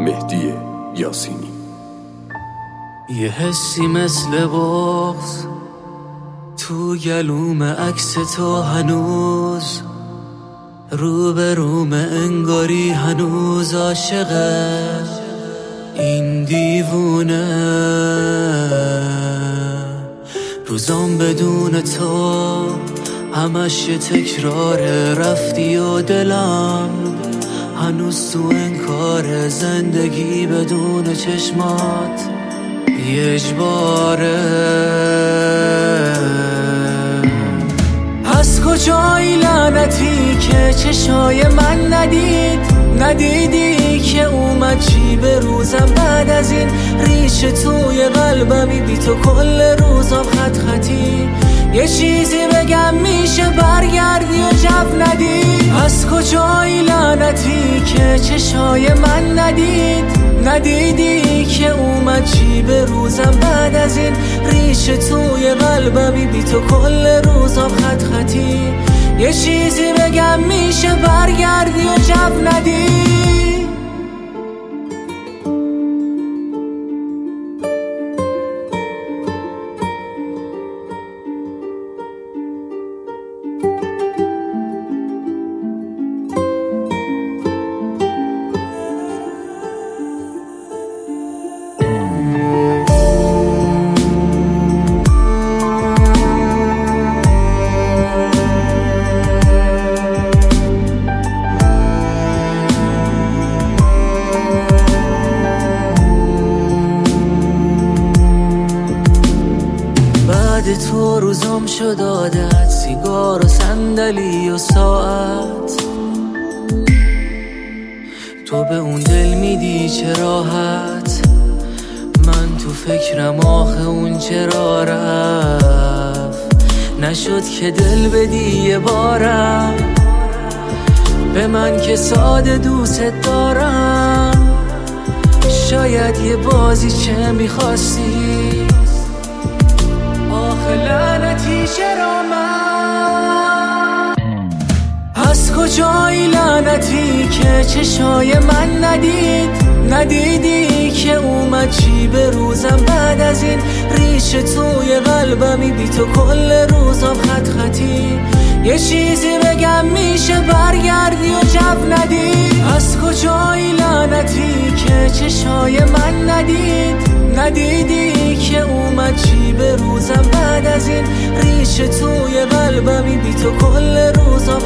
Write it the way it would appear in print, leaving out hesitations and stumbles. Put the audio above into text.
مهدی یاسینی. یه حسی مثل بغض تو گلوم عکس تو هنوز رو به روم، انگاری هنوز عاشقه این دیوونه. روزام بدون تو همش یه تکراره، رفتی و دلم هنوز تو انکار. زندگی بدون چشمات یه اجباره. از کجایی لعنتی که چشای من ندیدی که اومد چی به روزم بعد از این ریشه توی قلبمی، بی تو کل روزم خط خطی. یه چیزی بگم میشه برگردی و جو ندی. از کجایی لعنتی که چشای من ندیدی که اومد چی به روزم بعد از این ریشه توی قلبمی، بی تو کل روزم خط خطی. یه چیزی بگم میشه برگردی و جو ندی. تو روزم شد عادت، سیگار و صندلی و ساعت. تو به اون دل میدی چه راحت، من تو فکرم آخه اون چرا رفت. نشد که دل بدی یه بارم به من که ساده دوست دارم. شاید یه بازی چه میخواستی، لعنتی چرا من؟ از کجایی لعنتی که چشای من ندیدی که اومد چی به روزم بعد از این ریشه توی قلبمی، بی تو کل روزم خط خطی. یه چیزی بگم میشه برگردی و جو ندی. از کجایی لعنتی که چشای من ندیدی که اومد چی به روزم بعد از این ریشه توی قلبمی، بی تو کل روزم